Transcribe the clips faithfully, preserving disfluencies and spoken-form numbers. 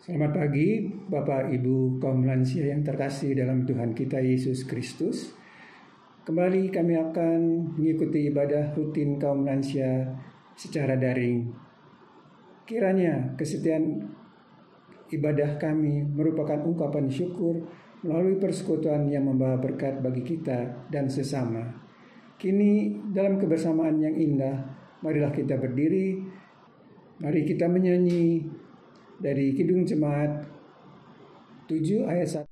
Selamat pagi Bapak Ibu kaum lansia yang terkasih dalam Tuhan kita Yesus Kristus. Kembali kami akan mengikuti ibadah rutin kaum lansia secara daring. Kiranya kesetiaan ibadah kami merupakan ungkapan syukur melalui persekutuan yang membawa berkat bagi kita dan sesama. Kini dalam kebersamaan yang indah, marilah kita berdiri, mari kita menyanyi dari Kidung Jemaat tujuh ayat satu.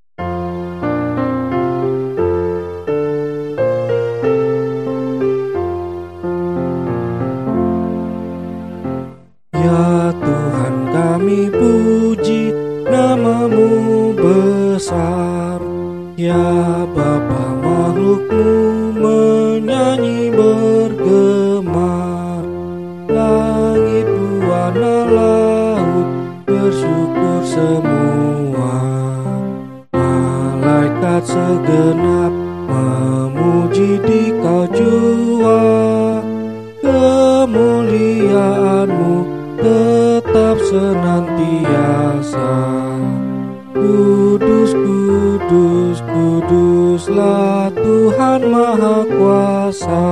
Ya Tuhan, kami puji nama-Mu besar. Ya Bapa, makhluk-Mu menyanyi bergemar. Langit buana laut bersyukur semua. Malaikat segenap memuji Dikau jua. Kemuliaan-Mu tetap senantiasa. Kudus, kudus, kuduslah Tuhan Maha Kuasa.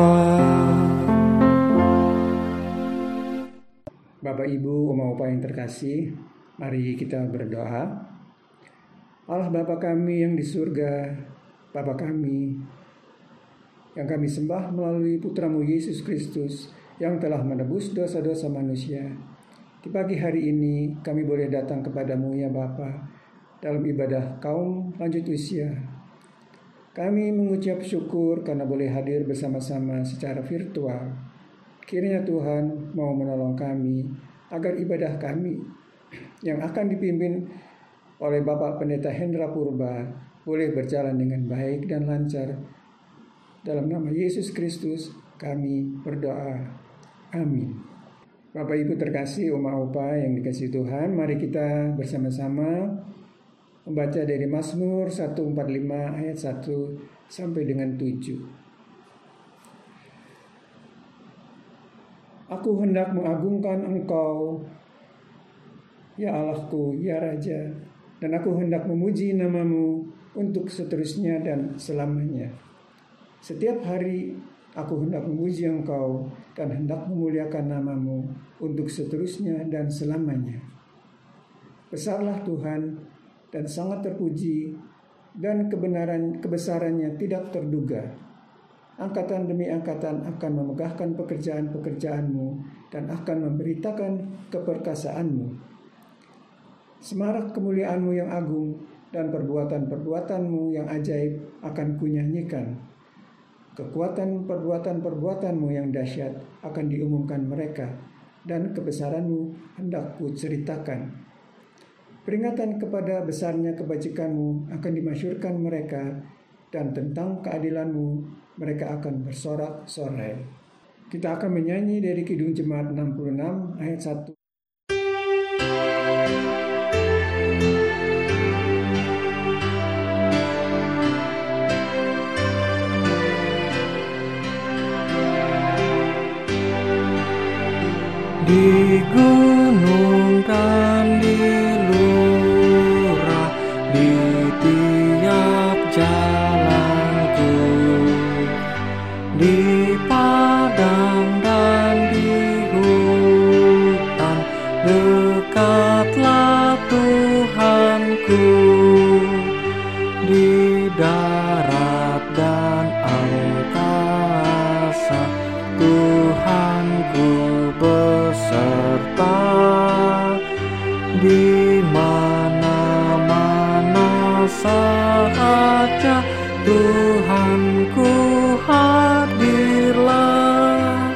Bapak Ibu Oma Opa yang terkasih, mari kita berdoa. Allah Bapa kami yang di surga, Bapa kami yang kami sembah melalui Putra-Mu Yesus Kristus yang telah menebus dosa-dosa manusia. Di pagi hari ini kami boleh datang kepadamu ya Bapa dalam ibadah kaum lanjut usia. Kami mengucap syukur karena boleh hadir bersama-sama secara virtual. Kiranya Tuhan mau menolong kami agar ibadah kami yang akan dipimpin oleh Bapak Pendeta Hendra Purba boleh berjalan dengan baik dan lancar. Dalam nama Yesus Kristus kami berdoa. Amin. Bapak Ibu terkasih, Oma Opa yang dikasihi Tuhan, mari kita bersama-sama membaca dari Mazmur seratus empat puluh lima ayat satu sampai dengan tujuh. Aku hendak mengagungkan Engkau, ya Allahku, ya Raja, dan aku hendak memuji nama-Mu untuk seterusnya dan selamanya. Setiap hari aku hendak memuji Engkau dan hendak memuliakan nama-Mu untuk seterusnya dan selamanya. Besarlah Tuhan dan sangat terpuji, dan kebenaran kebesarannya tidak terduga. Angkatan demi angkatan akan memegahkan pekerjaan-pekerjaan-Mu dan akan memberitakan keperkasaan-Mu. Semarak kemuliaan-Mu yang agung dan perbuatan-perbuatan-Mu yang ajaib akan kunyanyikan. Kekuatan perbuatan-perbuatan-Mu yang dahsyat akan diumumkan mereka, dan kebesaran-Mu hendak kuceritakan. Peringatan kepada besarnya kebajikan-Mu akan dimasyurkan mereka, dan tentang keadilan-Mu mereka akan bersorak-sorai. Kita akan menyanyi dari Kidung Jemaat enam puluh enam ayat satu. Di gunung dan di lurah, di tiap jalanku, di padang dan di hutan, dekatlah Tuhanku. Di darat dan angkasa, Tuhanku beserta. Di mana-mana sahaja Tuhanku hadirlah.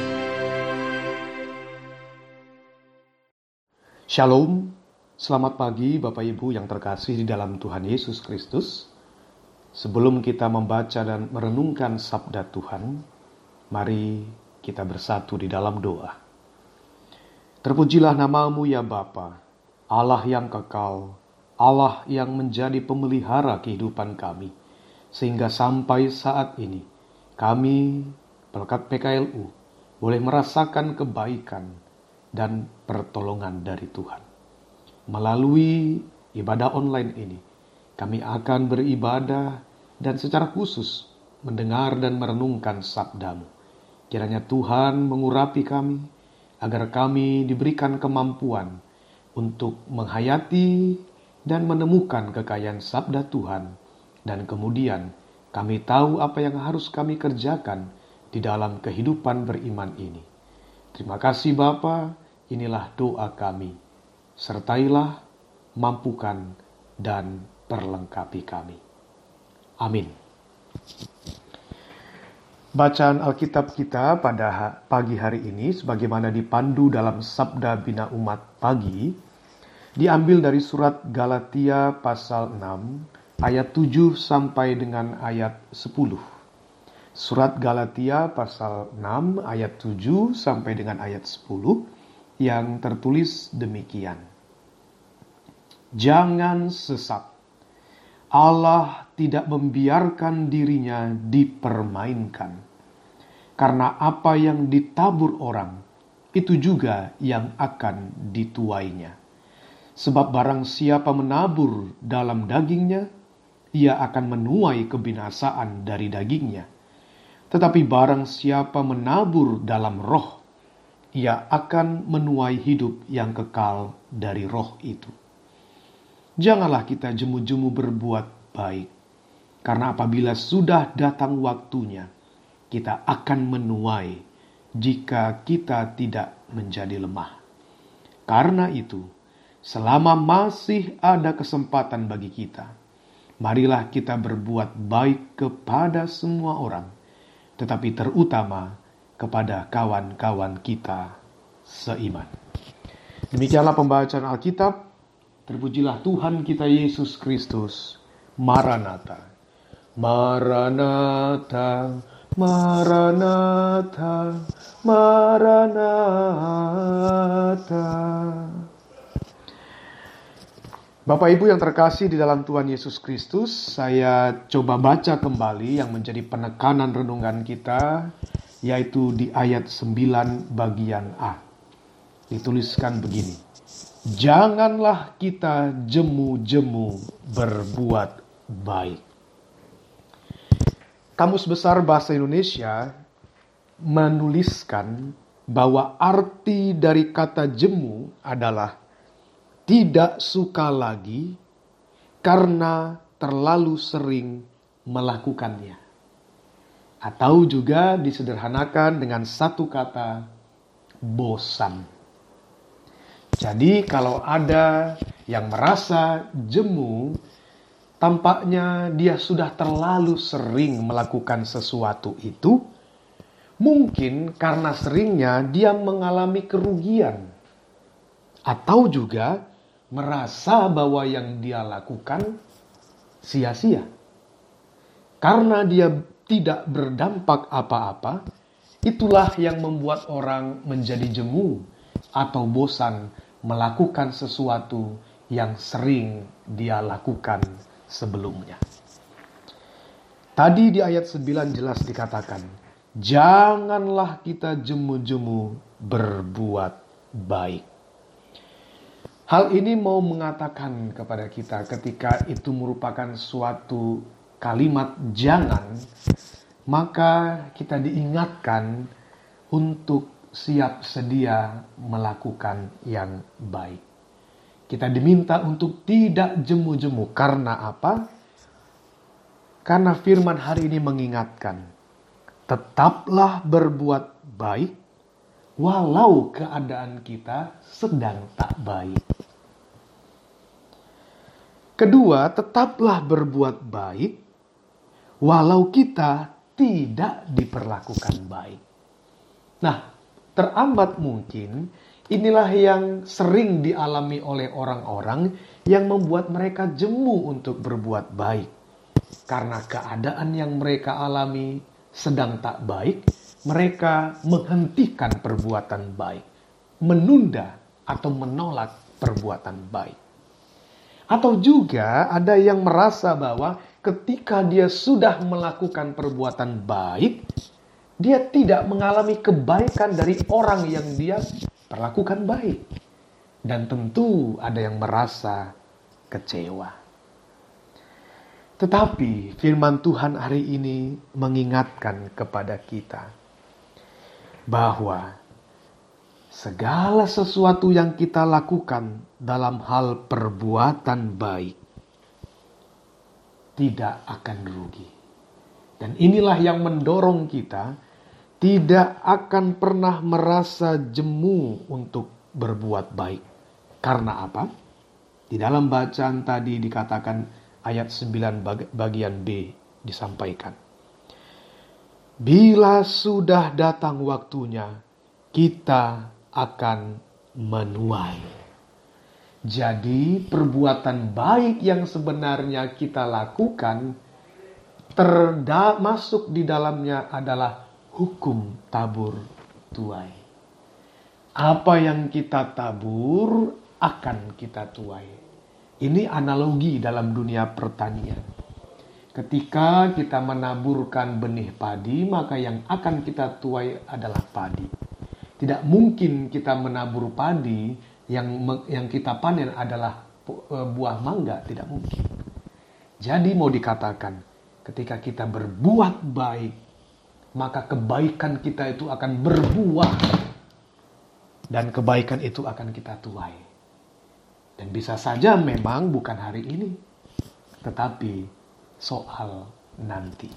Shalom, selamat pagi Bapak Ibu yang terkasih di dalam Tuhan Yesus Kristus. Sebelum kita membaca dan merenungkan sabda Tuhan, mari kita bersatu di dalam doa. Terpujilah nama-Mu ya Bapa, Allah yang kekal, Allah yang menjadi pemelihara kehidupan kami, sehingga sampai saat ini kami, berkat P K L U, boleh merasakan kebaikan dan pertolongan dari Tuhan. melalui ibadah online ini, kami akan beribadah dan secara khusus mendengar dan merenungkan sabda-Mu. Kiranya Tuhan mengurapi kami, agar kami diberikan kemampuan untuk menghayati dan menemukan kekayaan sabda Tuhan, dan kemudian kami tahu apa yang harus kami kerjakan di dalam kehidupan beriman ini. Terima kasih Bapa, inilah doa kami. Sertailah, mampukan, dan perlengkapi kami. Amin. Bacaan Alkitab kita pada pagi hari ini, sebagaimana dipandu dalam Sabda Bina Umat Pagi, diambil dari surat Galatia pasal enam, ayat tujuh sampai dengan ayat sepuluh. Surat Galatia pasal enam, ayat tujuh sampai dengan ayat sepuluh, yang tertulis demikian. Jangan sesat. Allah tidak membiarkan dirinya dipermainkan. Karena apa yang ditabur orang, itu juga yang akan dituainya. Sebab barang siapa menabur dalam dagingnya, ia akan menuai kebinasaan dari dagingnya. Tetapi barang siapa menabur dalam roh, ia akan menuai hidup yang kekal dari roh itu. Janganlah kita jemu-jemu berbuat baik, karena apabila sudah datang waktunya, kita akan menuai jika kita tidak menjadi lemah. Karena itu, selama masih ada kesempatan bagi kita, marilah kita berbuat baik kepada semua orang, tetapi terutama kepada kawan-kawan kita seiman. Demikianlah pembacaan Alkitab. Terpujilah Tuhan kita Yesus Kristus. Maranatha. Maranatha. Maranatha, Maranatha. Bapak Ibu yang terkasih di dalam Tuhan Yesus Kristus, saya coba baca kembali yang menjadi penekanan renungan kita, yaitu di ayat sembilan bagian A. Dituliskan begini, janganlah kita jemu-jemu berbuat baik. Kamus Besar Bahasa Indonesia menuliskan bahwa arti dari kata jemu adalah tidak suka lagi karena terlalu sering melakukannya. Atau juga disederhanakan dengan satu kata, bosan. Jadi kalau ada yang merasa jemu, tampaknya dia sudah terlalu sering melakukan sesuatu itu. Mungkin karena seringnya dia mengalami kerugian. Atau juga merasa bahwa yang dia lakukan sia-sia. Karena dia tidak berdampak apa-apa, itulah yang membuat orang menjadi jemu atau bosan melakukan sesuatu yang sering dia lakukan sebelumnya. Tadi di ayat sembilan jelas dikatakan, janganlah kita jemu-jemu berbuat baik. Hal ini mau mengatakan kepada kita ketika itu merupakan suatu kalimat jangan, maka kita diingatkan untuk siap sedia melakukan yang baik. Kita diminta untuk tidak jemu-jemu. Karena apa? Karena firman hari ini mengingatkan, tetaplah berbuat baik walau keadaan kita sedang tak baik. Kedua, tetaplah berbuat baik walau kita tidak diperlakukan baik. Nah, teramat mungkin inilah yang sering dialami oleh orang-orang yang membuat mereka jemu untuk berbuat baik. Karena keadaan yang mereka alami sedang tak baik, mereka menghentikan perbuatan baik, menunda atau menolak perbuatan baik. Atau juga ada yang merasa bahwa ketika dia sudah melakukan perbuatan baik, dia tidak mengalami kebaikan dari orang yang dia perlakukan baik. dan tentu ada yang merasa kecewa. Tetapi firman Tuhan hari ini mengingatkan kepada kita bahwa segala sesuatu yang kita lakukan dalam hal perbuatan baik tidak akan rugi. Dan inilah yang mendorong kita tidak akan pernah merasa jemu untuk berbuat baik. Karena apa? Di dalam bacaan tadi dikatakan ayat sembilan bagian B disampaikan. Bila sudah datang waktunya, kita akan menuai. Jadi perbuatan baik yang sebenarnya kita lakukan termasuk di dalamnya adalah hukum tabur tuai. Apa yang kita tabur akan kita tuai. Ini analogi dalam dunia pertanian. Ketika kita menaburkan benih padi, maka yang akan kita tuai adalah padi. Tidak mungkin kita menabur padi yang yang kita panen adalah buah mangga, tidak mungkin. Jadi mau dikatakan, ketika kita berbuat baik, maka kebaikan kita itu akan berbuah. Dan kebaikan itu akan kita tuai. Dan bisa saja memang bukan hari ini, tetapi soal nanti.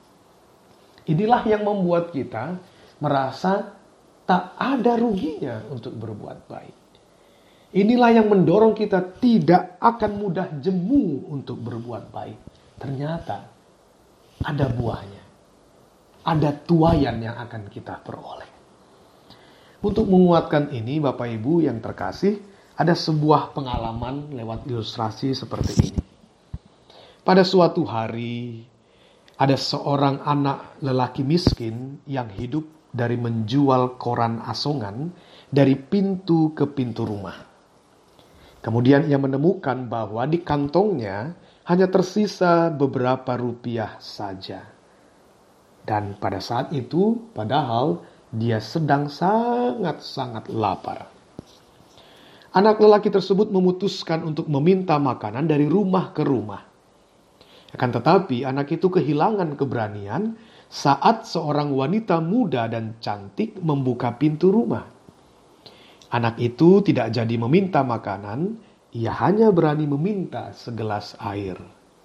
Inilah yang membuat kita merasa tak ada ruginya untuk berbuat baik. Inilah yang mendorong kita tidak akan mudah jemu untuk berbuat baik. Ternyata ada buahnya. Ada tuaian yang akan kita peroleh. Untuk menguatkan ini, Bapak Ibu yang terkasih, ada sebuah pengalaman lewat ilustrasi seperti ini. Pada suatu hari, ada seorang anak lelaki miskin yang hidup dari menjual koran asongan dari pintu ke pintu rumah. Kemudian ia menemukan bahwa di kantongnya hanya tersisa beberapa rupiah saja. Dan pada saat itu, padahal dia sedang sangat-sangat lapar. Anak lelaki tersebut memutuskan untuk meminta makanan dari rumah ke rumah. Akan tetapi anak itu kehilangan keberanian saat seorang wanita muda dan cantik membuka pintu rumah. Anak itu tidak jadi meminta makanan, ia hanya berani meminta segelas air.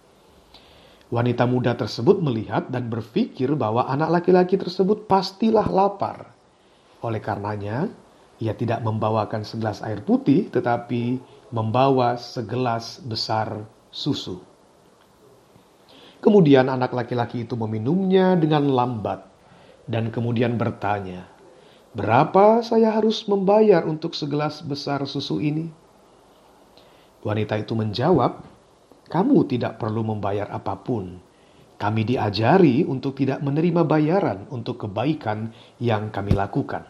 Wanita muda tersebut melihat dan berpikir bahwa anak laki-laki tersebut pastilah lapar. Oleh karenanya, ia tidak membawakan segelas air putih, tetapi membawa segelas besar susu. Kemudian anak laki-laki itu meminumnya dengan lambat dan kemudian bertanya, "Berapa saya harus membayar untuk segelas besar susu ini?" Wanita itu menjawab, "Kamu tidak perlu membayar apapun. Kami diajari untuk tidak menerima bayaran untuk kebaikan yang kami lakukan."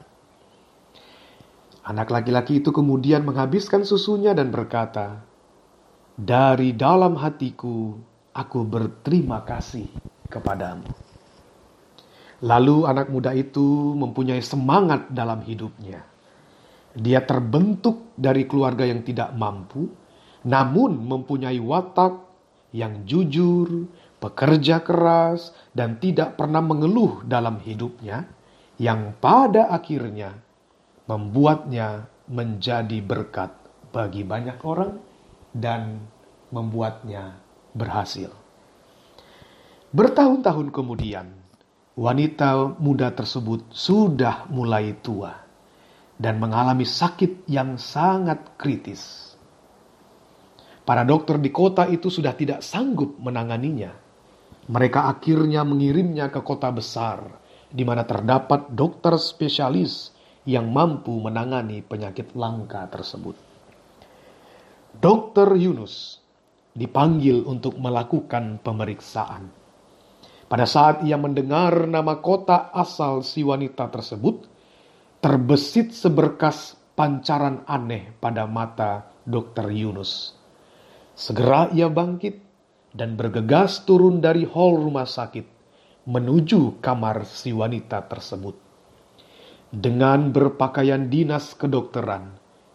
Anak laki-laki itu kemudian menghabiskan susunya dan berkata, "Dari dalam hatiku, aku berterima kasih kepadamu." Lalu anak muda itu mempunyai semangat dalam hidupnya. Dia terbentuk dari keluarga yang tidak mampu, namun mempunyai watak yang jujur, pekerja keras, dan tidak pernah mengeluh dalam hidupnya, yang pada akhirnya membuatnya menjadi berkat bagi banyak orang dan membuatnya berhasil. Bertahun-tahun kemudian, wanita muda tersebut sudah mulai tua dan mengalami sakit yang sangat kritis. Para dokter di kota itu sudah tidak sanggup menanganinya. Mereka akhirnya mengirimnya ke kota besar, di mana terdapat dokter spesialis yang mampu menangani penyakit langka tersebut. Dokter Yunus dipanggil untuk melakukan pemeriksaan. Pada saat ia mendengar nama kota asal si wanita tersebut, terbesit seberkas pancaran aneh pada mata dokter Yunus. Segera ia bangkit dan bergegas turun dari hall rumah sakit menuju kamar si wanita tersebut. Dengan berpakaian dinas kedokteran,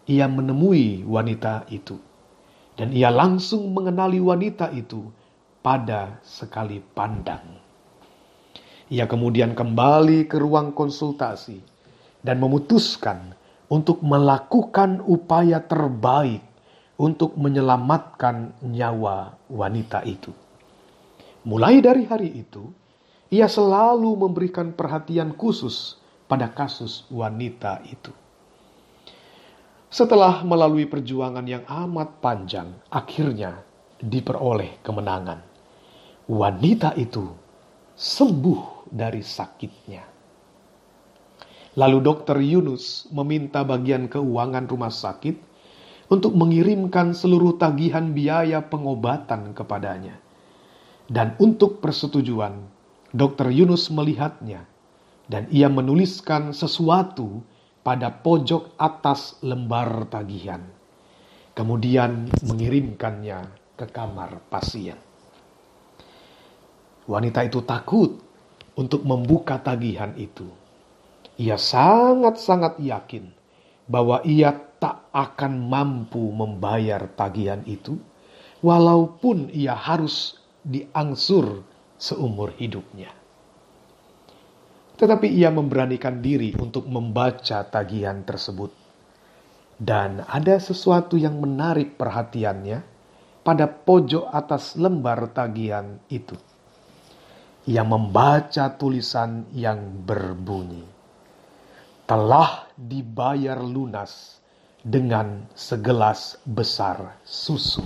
ia menemui wanita itu. Dan ia langsung mengenali wanita itu pada sekali pandang. Ia kemudian kembali ke ruang konsultasi dan memutuskan untuk melakukan upaya terbaik untuk menyelamatkan nyawa wanita itu. Mulai dari hari itu, ia selalu memberikan perhatian khusus pada kasus wanita itu. Setelah melalui perjuangan yang amat panjang, akhirnya diperoleh kemenangan. Wanita itu sembuh dari sakitnya. Lalu dokter Yunus meminta bagian keuangan rumah sakit untuk mengirimkan seluruh tagihan biaya pengobatan kepadanya. Dan untuk persetujuan, dokter Yunus melihatnya dan ia menuliskan sesuatu pada pojok atas lembar tagihan. Kemudian mengirimkannya ke kamar pasien. Wanita itu takut untuk membuka tagihan itu. Ia sangat-sangat yakin bahwa ia tak akan mampu membayar tagihan itu, walaupun ia harus diangsur seumur hidupnya. Tetapi ia memberanikan diri untuk membaca tagihan tersebut. Dan ada sesuatu yang menarik perhatiannya pada pojok atas lembar tagihan itu. Ia membaca tulisan yang berbunyi, "Telah dibayar lunas dengan segelas besar susu."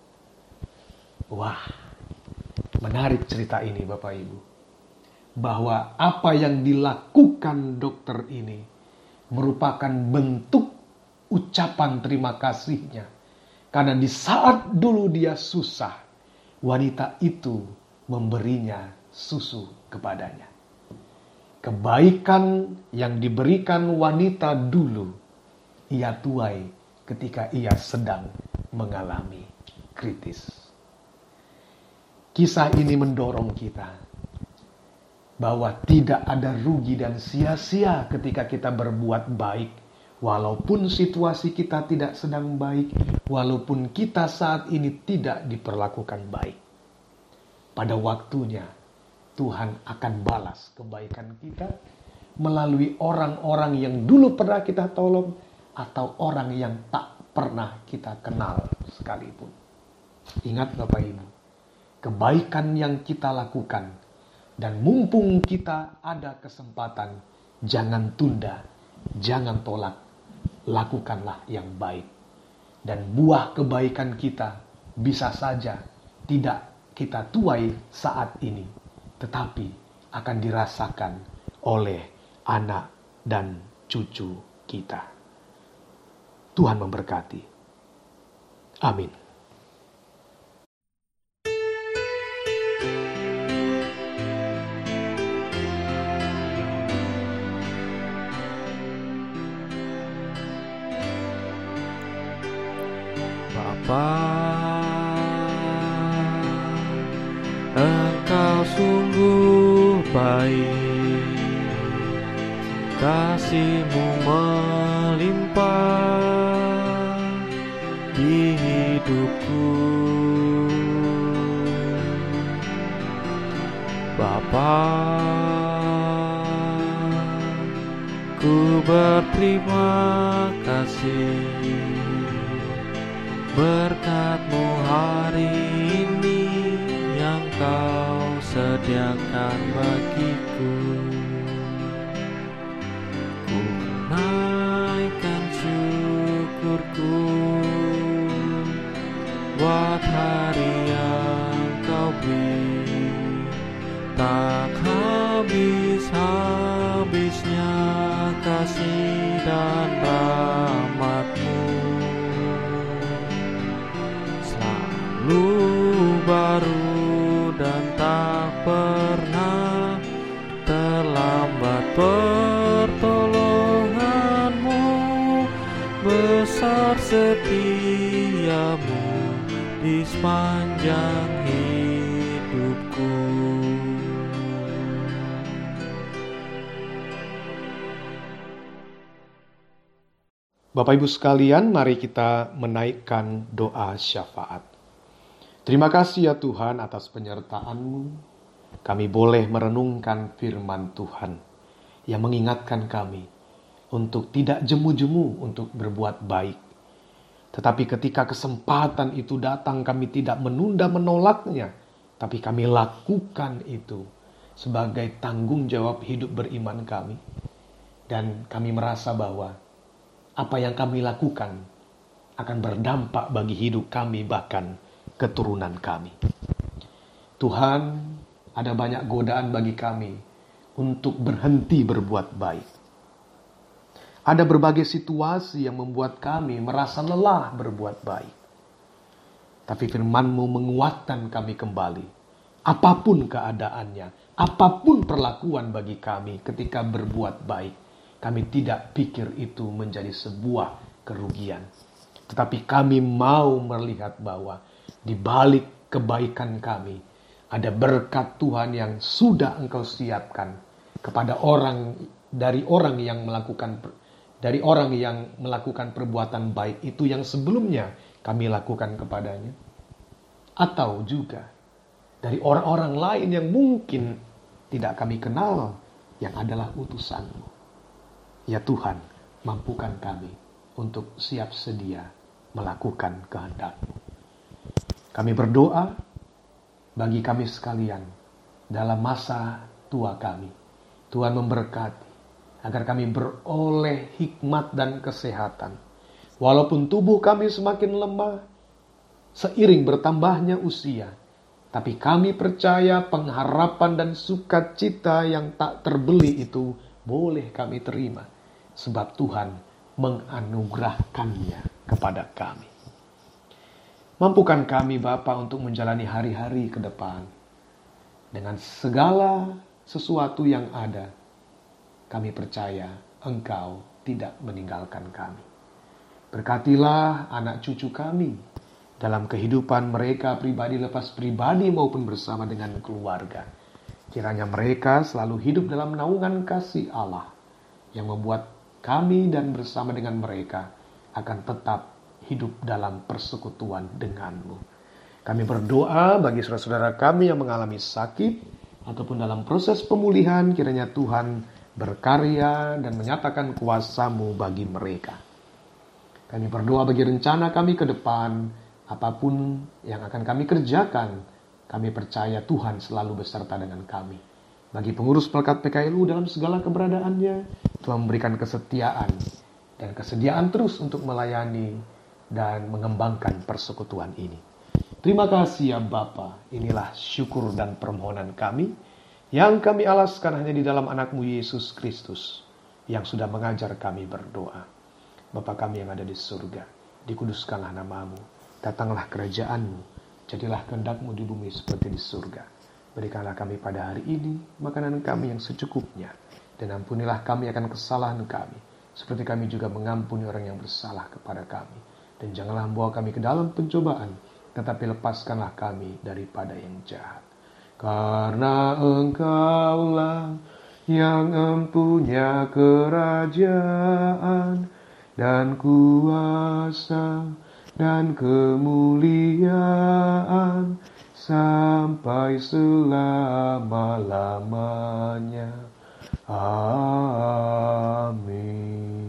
Wah, menarik cerita ini Bapak Ibu. Bahwa apa yang dilakukan dokter ini merupakan bentuk ucapan terima kasihnya. Karena di saat dulu dia susah, wanita itu memberinya susu kepadanya. Kebaikan yang diberikan wanita dulu, ia tuai ketika ia sedang mengalami kritis. Kisah ini mendorong kita bahwa tidak ada rugi dan sia-sia ketika kita berbuat baik. Walaupun situasi kita tidak sedang baik, walaupun kita saat ini tidak diperlakukan baik. Pada waktunya, Tuhan akan balas kebaikan kita melalui orang-orang yang dulu pernah kita tolong atau orang yang tak pernah kita kenal sekalipun. Ingat Bapak Ibu, kebaikan yang kita lakukan dan mumpung kita ada kesempatan, jangan tunda, jangan tolak, lakukanlah yang baik. Dan buah kebaikan kita bisa saja tidak kita tuai saat ini, tetapi akan dirasakan oleh anak dan cucu kita. Tuhan memberkati. Amin. Bapa, Engkau sungguh baik, kasih-Mu melimpah di hidupku. Bapa, ku berterima kasih berkat-Mu hari ini yang Kau sediakan bagiku. Ku naikkan syukurku buat hari yang Kau beri, tak habis-habisnya kasih dan rahmat-Mu. Selalu baru dan tak pernah terlambat pertolongan-Mu, besar setia-Mu di sepanjang hidupku. Bapak Ibu sekalian, mari kita menaikkan doa syafaat. Terima kasih ya Tuhan atas penyertaan-Mu. Kami boleh merenungkan firman Tuhan yang mengingatkan kami untuk tidak jemu-jemu untuk berbuat baik. Tetapi ketika kesempatan itu datang, kami tidak menunda menolaknya, tapi kami lakukan itu sebagai tanggung jawab hidup beriman kami. Dan kami merasa bahwa apa yang kami lakukan akan berdampak bagi hidup kami, bahkan keturunan kami. Tuhan, ada banyak godaan bagi kami untuk berhenti berbuat baik. Ada berbagai situasi yang membuat kami merasa lelah berbuat baik. Tapi firman-Mu menguatkan kami kembali. Apapun keadaannya, apapun perlakuan bagi kami ketika berbuat baik, kami tidak pikir itu menjadi sebuah kerugian. Tetapi kami mau melihat bahwa di balik kebaikan kami, ada berkat Tuhan yang sudah Engkau siapkan kepada orang, dari orang yang melakukan dari orang yang melakukan perbuatan baik itu yang sebelumnya kami lakukan kepadanya. Atau juga dari orang-orang lain yang mungkin tidak kami kenal, yang adalah utusan-Mu. Ya Tuhan, mampukan kami untuk siap sedia melakukan kehendak-Mu. Kami berdoa bagi kami sekalian dalam masa tua kami. Tuhan memberkati agar kami beroleh hikmat dan kesehatan. Walaupun tubuh kami semakin lemah seiring bertambahnya usia, tapi kami percaya pengharapan dan sukacita yang tak terbeli itu boleh kami terima, sebab Tuhan menganugerahkannya kepada kami. Mampukan kami Bapa untuk menjalani hari-hari ke depan dengan segala sesuatu yang ada. Kami percaya Engkau tidak meninggalkan kami. Berkatilah anak cucu kami dalam kehidupan mereka pribadi lepas pribadi maupun bersama dengan keluarga. Kiranya mereka selalu hidup dalam naungan kasih Allah yang membuat kami dan bersama dengan mereka akan tetap hidup dalam persekutuan denganmu. Kami berdoa bagi saudara-saudara kami yang mengalami sakit ataupun dalam proses pemulihan, kiranya Tuhan berkarya dan menyatakan kuasa-Mu bagi mereka. Kami berdoa bagi rencana kami ke depan, apapun yang akan kami kerjakan, kami percaya Tuhan selalu beserta dengan kami. Bagi pengurus Pelkat P K L U dalam segala keberadaannya, Tuhan memberikan kesetiaan dan kesediaan terus untuk melayani dan mengembangkan persekutuan ini. Terima kasih ya Bapa, inilah syukur dan permohonan kami yang kami alaskan hanya di dalam anak-Mu Yesus Kristus yang sudah mengajar kami berdoa. Bapa kami yang ada di surga, dikuduskanlah nama-Mu, datanglah kerajaan-Mu, jadilah kehendak-Mu di bumi seperti di surga. Berikanlah kami pada hari ini makanan kami yang secukupnya, dan ampunilah kami akan kesalahan kami, seperti kami juga mengampuni orang yang bersalah kepada kami. Dan janganlah membawa kami ke dalam pencobaan, tetapi lepaskanlah kami daripada yang jahat. Karena Engkaulah yang empunya kerajaan dan kuasa dan kemuliaan sampai selama-lamanya. Amin.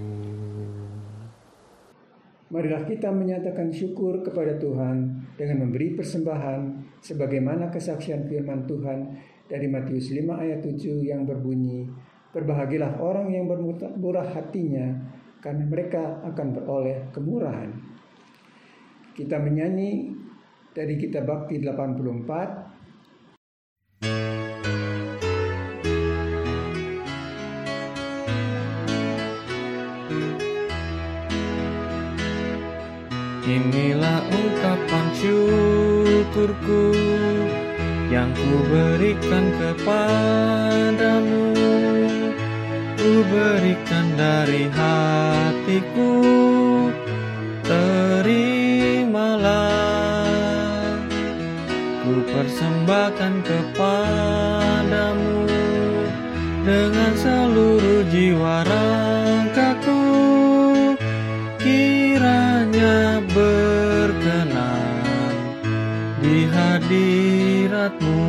Marilah kita menyatakan syukur kepada Tuhan dengan memberi persembahan sebagaimana kesaksian firman Tuhan dari Matius lima ayat tujuh yang berbunyi, berbahagialah orang yang bermurah hatinya, karena mereka akan beroleh kemurahan. Kita menyanyi dari kitab Bakti delapan puluh empat. Inilah ungkapan syukurku yang ku berikan kepadamu. Ku berikan dari hatiku, terimalah. Ku persembahkan kepadamu dengan seluruh jiwa ragaku. di hadirat-Mu.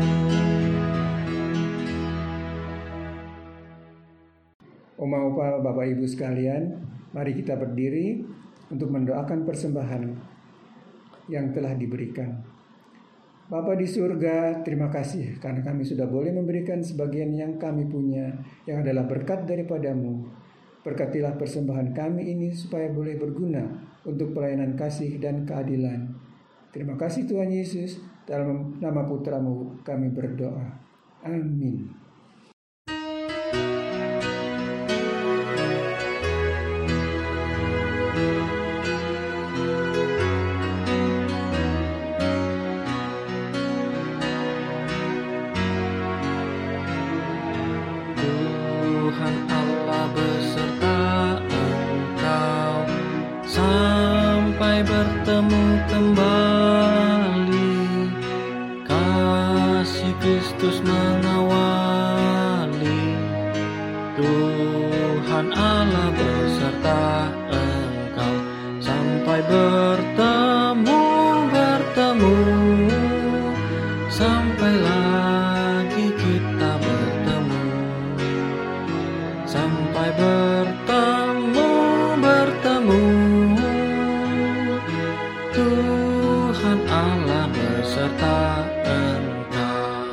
Oma Opa, Bapak Ibu sekalian, mari kita berdiri untuk mendoakan persembahan yang telah diberikan. Bapa di surga, terima kasih karena kami sudah boleh memberikan sebagian yang kami punya, yang adalah berkat daripada-Mu. Berkatilah persembahan kami ini supaya boleh berguna untuk pelayanan kasih dan keadilan. Terima kasih Tuhan Yesus, dalam nama Putra-Mu kami berdoa. Amin. Tuhan Allah beserta Engkau sampai bertemu kembali. Kasih Kristus mengawali. Tuhan Allah beserta Engkau sampai bertemu, bertemu, sampai lagi kita bertemu. Sampai bertemu, bertemu, Tuhan Allah beserta Engkau.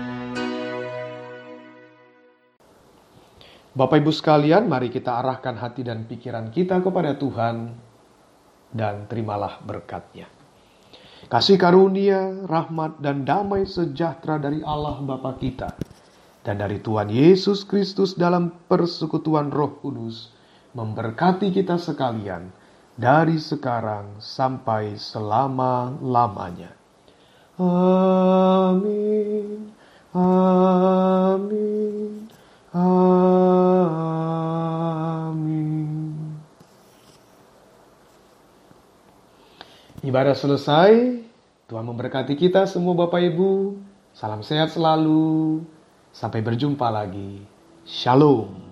Bapak Ibu sekalian, mari kita arahkan hati dan pikiran kita kepada Tuhan dan terimalah berkat-Nya. Kasih karunia, rahmat, dan damai sejahtera dari Allah Bapa kita dan dari Tuhan Yesus Kristus dalam persekutuan Roh Kudus memberkati kita sekalian dari sekarang sampai selama-lamanya. Amin. Amin. Amin. Ibadah selesai. Tuhan memberkati kita semua Bapak Ibu. Salam sehat selalu. Sampai berjumpa lagi. Shalom.